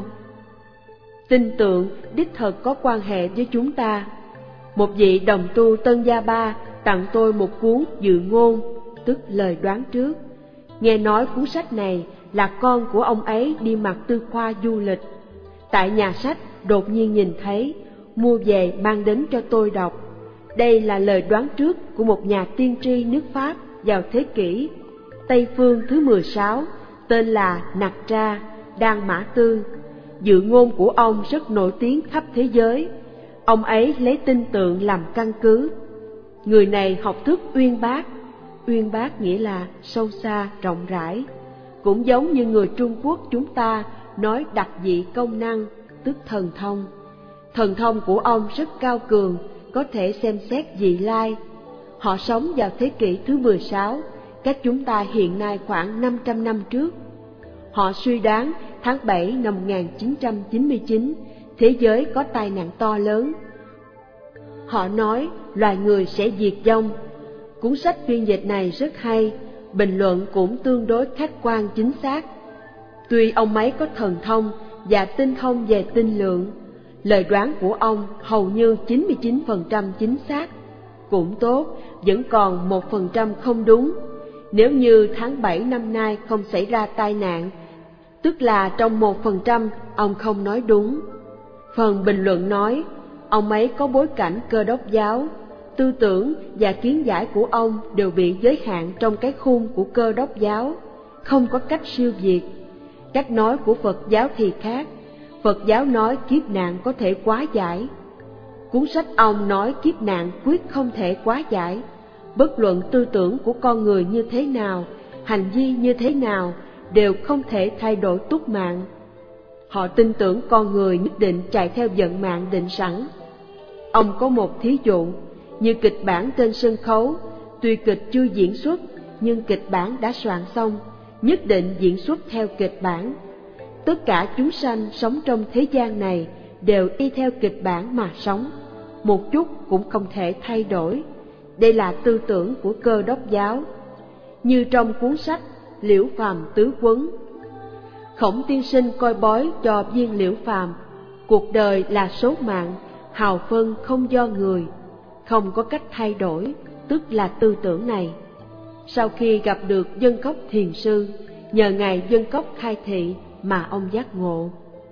Tinh tượng đích thực có quan hệ với chúng ta. Một vị đồng tu Tân Gia Ba tặng tôi một cuốn dự ngôn, tức lời đoán trước. Nghe nói cuốn sách này là con của ông ấy đi mặc tư khoa du lịch. Tại nhà sách đột nhiên nhìn thấy, mua về mang đến cho tôi đọc. Đây là lời đoán trước của một nhà tiên tri nước Pháp vào thế kỷ Tây Phương thứ 16, tên là Nặc Tra, Đan Mã Tư. Dự ngôn của ông rất nổi tiếng khắp thế giới. Ông ấy lấy tinh tượng làm căn cứ. Người này học thức uyên bác nghĩa là sâu xa, rộng rãi. Cũng giống như người Trung Quốc chúng ta nói đặc dị công năng, tức thần thông. Thần thông của ông rất cao cường, có thể xem xét vị lai. Họ sống vào thế kỷ thứ 16, cách chúng ta hiện nay khoảng 500 năm trước. Họ suy đoán tháng 7 năm 1999, thế giới có tai nạn to lớn. Họ nói loài người sẽ diệt vong. Cuốn sách phiên dịch này rất hay, bình luận cũng tương đối khách quan chính xác. Tuy ông ấy có thần thông và tinh thông về tinh lượng, lời đoán của ông hầu như 99% chính xác. Cũng tốt, vẫn còn 1% không đúng. Nếu như tháng 7 năm nay không xảy ra tai nạn, tức là trong 1% ông không nói đúng. Phần bình luận nói, ông ấy có bối cảnh Cơ đốc giáo, tư tưởng và kiến giải của ông đều bị giới hạn trong cái khuôn của Cơ đốc giáo, không có cách siêu việt. Cách nói của Phật giáo thì khác, Phật giáo nói kiếp nạn có thể hóa giải. Cuốn sách ông nói kiếp nạn quyết không thể hóa giải, bất luận tư tưởng của con người như thế nào, hành vi như thế nào, đều không thể thay đổi túc mạng. Họ tin tưởng con người nhất định chạy theo vận mạng định sẵn. Ông có một thí dụ, như kịch bản trên sân khấu, tuy kịch chưa diễn xuất, nhưng kịch bản đã soạn xong, nhất định diễn xuất theo kịch bản. Tất cả chúng sanh sống trong thế gian này đều y theo kịch bản mà sống, một chút cũng không thể thay đổi. Đây là tư tưởng của Cơ đốc giáo. Như trong cuốn sách Liễu Phàm Tứ Quấn, Khổng tiên sinh coi bói cho viên Liễu Phàm, cuộc đời là số mạng, hào phân không do người, không có cách thay đổi, tức là tư tưởng này. Sau khi gặp được Dân Cốc Thiền Sư, nhờ ngài Dân Cốc khai thị mà ông giác ngộ.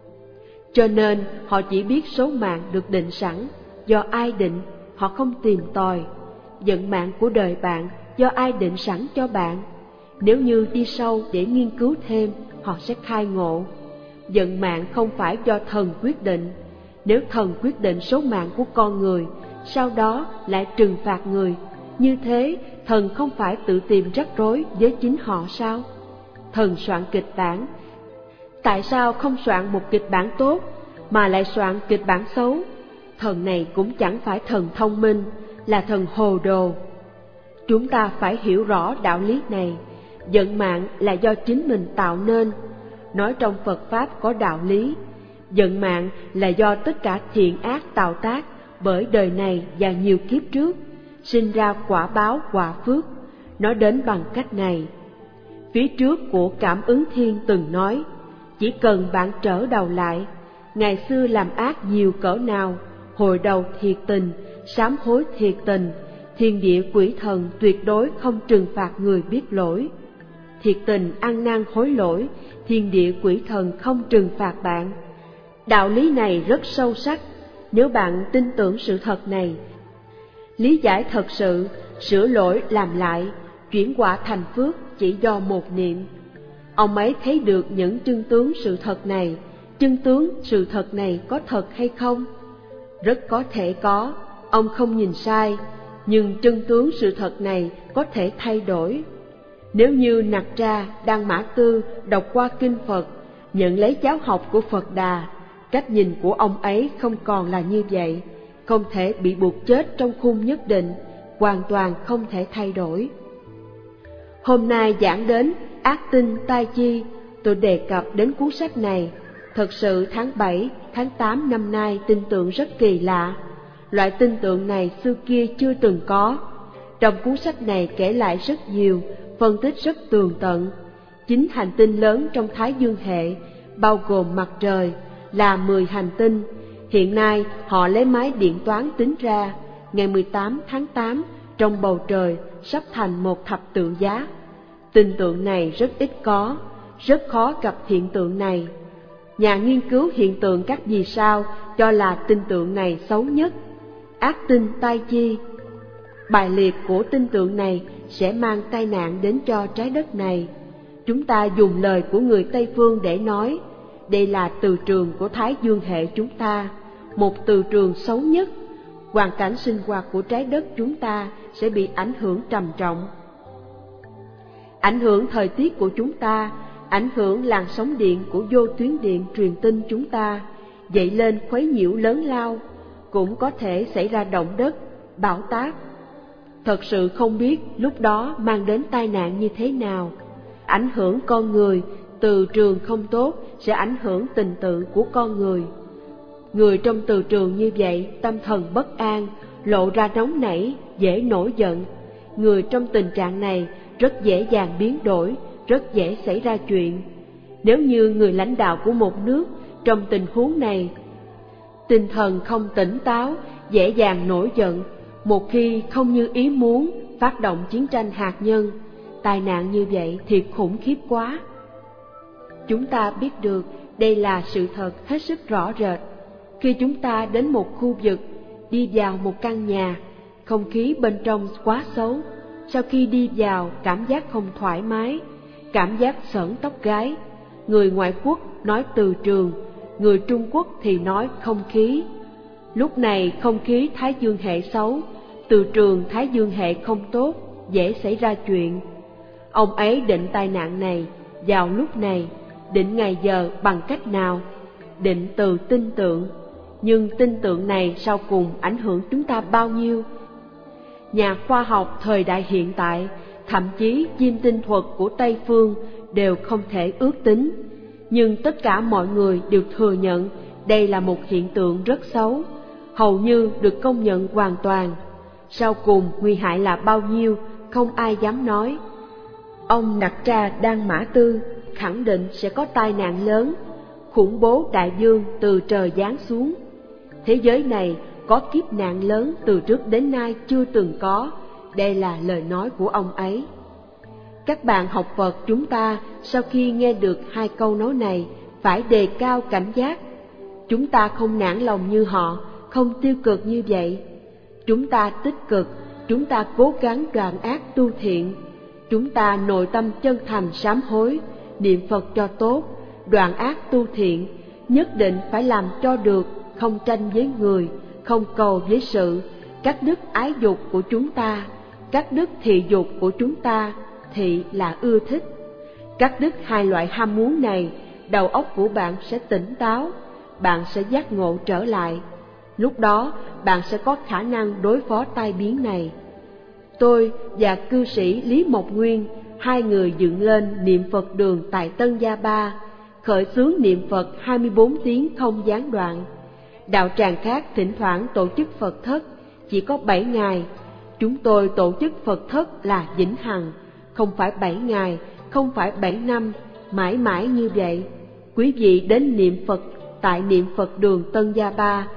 Cho nên họ chỉ biết số mạng được định sẵn, do ai định, họ không tìm tòi. Vận mạng của đời bạn do ai định sẵn cho bạn. Nếu như đi sâu để nghiên cứu thêm, họ sẽ khai ngộ. Vận mạng không phải do thần quyết định. Nếu thần quyết định số mạng của con người, sau đó lại trừng phạt người, như thế thần không phải tự tìm rắc rối với chính họ sao? Thần soạn kịch bản, tại sao không soạn một kịch bản tốt mà lại soạn kịch bản xấu? Thần này cũng chẳng phải thần thông minh, là thần hồ đồ. Chúng ta phải hiểu rõ đạo lý này. Vận mạng là do chính mình tạo nên. Nói trong Phật Pháp có đạo lý. Vận mạng là do tất cả thiện ác tạo tác bởi đời này và nhiều kiếp trước, sinh ra quả báo quả phước. Nói đến bằng cách này, phía trước của Cảm Ứng Thiên từng nói, chỉ cần bạn trở đầu lại, ngày xưa làm ác nhiều cỡ nào, hồi đầu thiệt tình, sám hối thiệt tình, thiên địa quỷ thần tuyệt đối không trừng phạt người biết lỗi. Thiệt tình ăn năn hối lỗi, thiên địa quỷ thần không trừng phạt bạn. Đạo lý này rất sâu sắc. Nếu bạn tin tưởng sự thật này, lý giải thật sự, sửa lỗi làm lại, chuyển quả thành phước chỉ do một niệm. Ông ấy thấy được những chân tướng sự thật này. Chân tướng sự thật này có thật hay không? Rất có thể có, ông không nhìn sai, nhưng chân tướng sự thật này có thể thay đổi. Nếu như Nặc Tra, Đăng Mã Tư đọc qua kinh Phật, nhận lấy giáo học của Phật Đà, cách nhìn của ông ấy không còn là như vậy, không thể bị buộc chết trong khung nhất định, hoàn toàn không thể thay đổi. Hôm nay giảng đến ác tinh tai chi, tôi đề cập đến cuốn sách này. Thật sự tháng 7, tháng 8 năm nay tin tượng rất kỳ lạ. Loại tin tượng này xưa kia chưa từng có. Trong cuốn sách này kể lại rất nhiều, phân tích rất tường tận. 9 hành tinh lớn trong Thái Dương hệ, bao gồm mặt trời, là 10 hành tinh. Hiện nay họ lấy máy điện toán tính ra, ngày 18 tháng 8, trong bầu trời sắp thành một thập tự giá. Tin tượng này rất ít có, rất khó gặp hiện tượng này. Nhà nghiên cứu hiện tượng các vì sao cho là tin tượng này xấu nhất. Ác tinh tai chi. Bài liệt của tin tượng này sẽ mang tai nạn đến cho trái đất này. Chúng ta dùng lời của người Tây Phương để nói, đây là từ trường của Thái Dương hệ chúng ta, một từ trường xấu nhất. Hoàn cảnh sinh hoạt của trái đất chúng ta sẽ bị ảnh hưởng trầm trọng. Ảnh hưởng thời tiết của chúng ta, ảnh hưởng làn sóng điện của vô tuyến điện truyền tin chúng ta, dậy lên khuấy nhiễu lớn lao, cũng có thể xảy ra động đất, bão táp. thật sự không biết lúc đó mang đến tai nạn như thế nào. Ảnh hưởng con người, từ trường không tốt sẽ ảnh hưởng tình tự của con người. Người trong từ trường như vậy tâm thần bất an, lộ ra nóng nảy, dễ nổi giận. Người trong tình trạng này rất dễ dàng biến đổi, rất dễ xảy ra chuyện. Nếu như người lãnh đạo của một nước trong tình huống này, tinh thần không tỉnh táo, dễ dàng nổi giận, một khi không như ý muốn phát động chiến tranh hạt nhân, tai nạn như vậy thì khủng khiếp quá. Chúng ta biết được đây là sự thật hết sức rõ rệt. Khi chúng ta đến một khu vực, đi vào một căn nhà, không khí bên trong quá xấu. Sau khi đi vào, cảm giác không thoải mái, cảm giác sởn tóc gáy. Người ngoại quốc nói từ trường, người Trung Quốc thì nói không khí. Lúc này không khí Thái Dương hệ xấu, từ trường Thái Dương hệ không tốt, dễ xảy ra chuyện. Ông ấy định tai nạn này vào lúc này, định ngày giờ bằng cách nào? Định từ tin tượng. Nhưng tin tượng này sau cùng ảnh hưởng chúng ta bao nhiêu? Nhà khoa học thời đại hiện tại, thậm chí chiêm tinh thuật của Tây Phương đều không thể ước tính. Nhưng tất cả mọi người đều thừa nhận đây là một hiện tượng rất xấu, hầu như được công nhận hoàn toàn. Sau cùng nguy hại là bao nhiêu, không ai dám nói. Ông Nặc Tra Đan Mã Tư khẳng định sẽ có tai nạn lớn, khủng bố đại dương từ trời giáng xuống. Thế giới này có kiếp nạn lớn từ trước đến nay chưa từng có, đây là lời nói của ông ấy. Các bạn học Phật chúng ta sau khi nghe được hai câu nói này phải đề cao cảnh giác. Chúng ta không nản lòng như họ, không tiêu cực như vậy. Chúng ta tích cực, chúng ta cố gắng đoạn ác tu thiện. Chúng ta nội tâm chân thành sám hối, niệm Phật cho tốt, đoạn ác tu thiện, nhất định phải làm cho được, không tranh với người, không cầu với sự. Các đức ái dục của chúng ta, các đức thị dục của chúng ta, thị là ưa thích. Các đức hai loại ham muốn này, đầu óc của bạn sẽ tỉnh táo, bạn sẽ giác ngộ trở lại. Lúc đó bạn sẽ có khả năng đối phó tai biến này. Tôi và cư sĩ Lý Mộc Nguyên, hai người dựng lên niệm Phật đường tại Tân Gia Ba, khởi xướng niệm Phật 24 tiếng không gián đoạn. Đạo tràng khác thỉnh thoảng tổ chức Phật thất, chỉ có 7 ngày. Chúng tôi tổ chức Phật thất là vĩnh hằng, không phải 7 ngày, không phải 7 năm, mãi mãi như vậy. Quý vị đến niệm Phật tại niệm Phật đường Tân Gia Ba,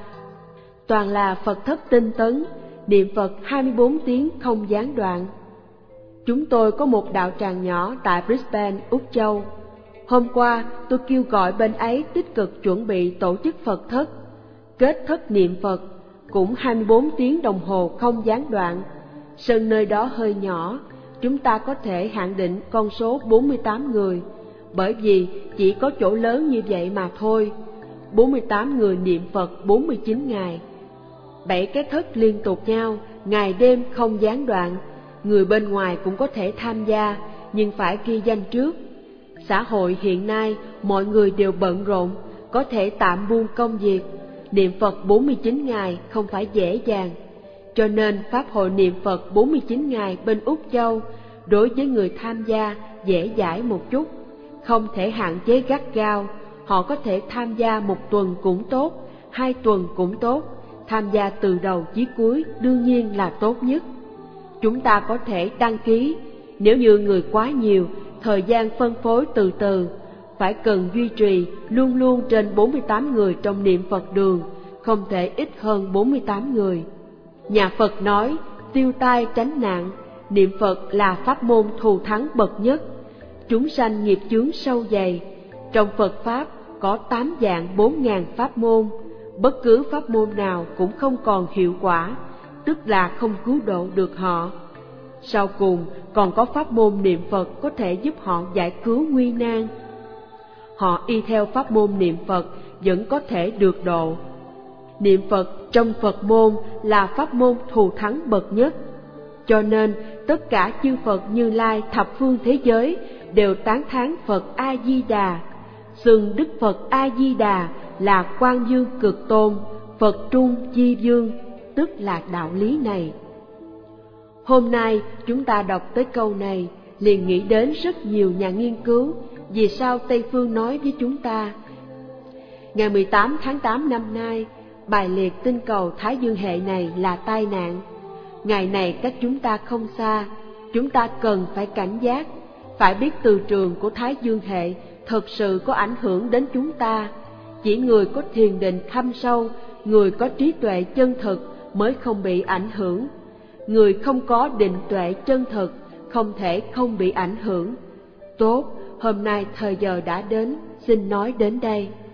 toàn là Phật thất tinh tấn, niệm Phật 24 tiếng không gián đoạn. Chúng tôi có một đạo tràng nhỏ tại Brisbane, Úc Châu. Hôm qua tôi kêu gọi bên ấy tích cực chuẩn bị tổ chức Phật thất. Kết thất niệm Phật cũng 24 tiếng đồng hồ không gián đoạn. Sân nơi đó hơi nhỏ, chúng ta có thể hạn định con số 48 người, bởi vì chỉ có chỗ lớn như vậy mà thôi. 48 người niệm Phật 49 ngày. 7 cái thất liên tục nhau, ngày đêm không gián đoạn. Người bên ngoài cũng có thể tham gia, nhưng phải ghi danh trước. Xã hội hiện nay mọi người đều bận rộn, có thể tạm buông công việc. Niệm Phật 49 ngày không phải dễ dàng. Cho nên Pháp hội niệm Phật 49 ngày bên Úc Châu đối với người tham gia dễ dãi một chút, không thể hạn chế gắt gao. Họ có thể tham gia 1 tuần cũng tốt, 2 tuần cũng tốt, tham gia từ đầu chí cuối đương nhiên là tốt nhất. Chúng ta có thể đăng ký, nếu như người quá nhiều, thời gian phân phối từ từ, phải cần duy trì luôn luôn trên 48 người trong niệm Phật đường, không thể ít hơn 48 người. Nhà Phật nói, tiêu tai tránh nạn, niệm Phật là pháp môn thù thắng bậc nhất. Chúng sanh nghiệp chướng sâu dày. Trong Phật Pháp có 8 dạng 4.000 pháp môn, bất cứ pháp môn nào cũng không còn hiệu quả, tức là không cứu độ được họ. Sau cùng còn có pháp môn niệm Phật có thể giúp họ giải cứu nguy nan. Họ y theo pháp môn niệm Phật vẫn có thể được độ. Niệm Phật trong Phật môn là pháp môn thù thắng bậc nhất. Cho nên tất cả chư Phật Như Lai thập phương thế giới đều tán thán Phật A Di Đà, xưng Đức Phật A Di Đà là Quang Dương Cực Tôn, Phật Trung Chi Dương, tức là đạo lý này. Hôm nay chúng ta đọc tới câu này, liền nghĩ đến rất nhiều nhà nghiên cứu vì sao Tây Phương nói với chúng ta. Ngày 18 tháng 8 năm nay, bài liệt tinh cầu Thái Dương hệ này là tai nạn. Ngày này cách chúng ta không xa, chúng ta cần phải cảnh giác, phải biết từ trường của Thái Dương hệ thực sự có ảnh hưởng đến chúng ta. Chỉ người có thiền định thâm sâu, người có trí tuệ chân thực mới không bị ảnh hưởng. Người không có định tuệ chân thực không thể không bị ảnh hưởng. Tốt, hôm nay thời giờ đã đến, xin nói đến đây.